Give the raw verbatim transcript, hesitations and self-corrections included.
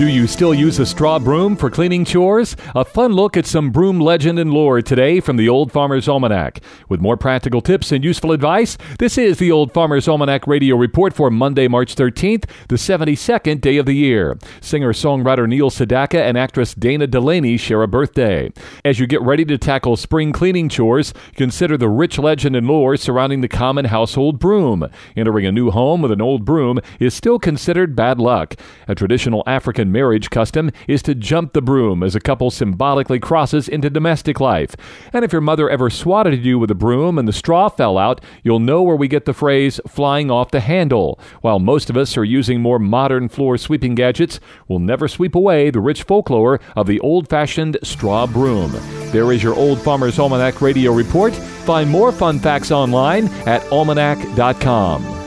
Do you still use a straw broom for cleaning chores? A fun look at some broom legend and lore today from the Old Farmer's Almanac. With more practical tips and useful advice, this is the Old Farmer's Almanac Radio Report for Monday, March thirteenth, the seventy-second day of the year. Singer-songwriter Neil Sedaka and actress Dana Delaney share a birthday. As you get ready to tackle spring cleaning chores, consider the rich legend and lore surrounding the common household broom. Entering a new home with an old broom is still considered bad luck. A traditional African marriage custom is to jump the broom as a couple symbolically crosses into domestic life. And if your mother ever swatted you with a broom and the straw fell out, you'll know where we get the phrase flying off the handle. While most of us are using more modern floor sweeping gadgets, we'll never sweep away the rich folklore of the old-fashioned straw broom. There is your Old Farmer's Almanac Radio Report. Find more fun facts online at almanac dot com.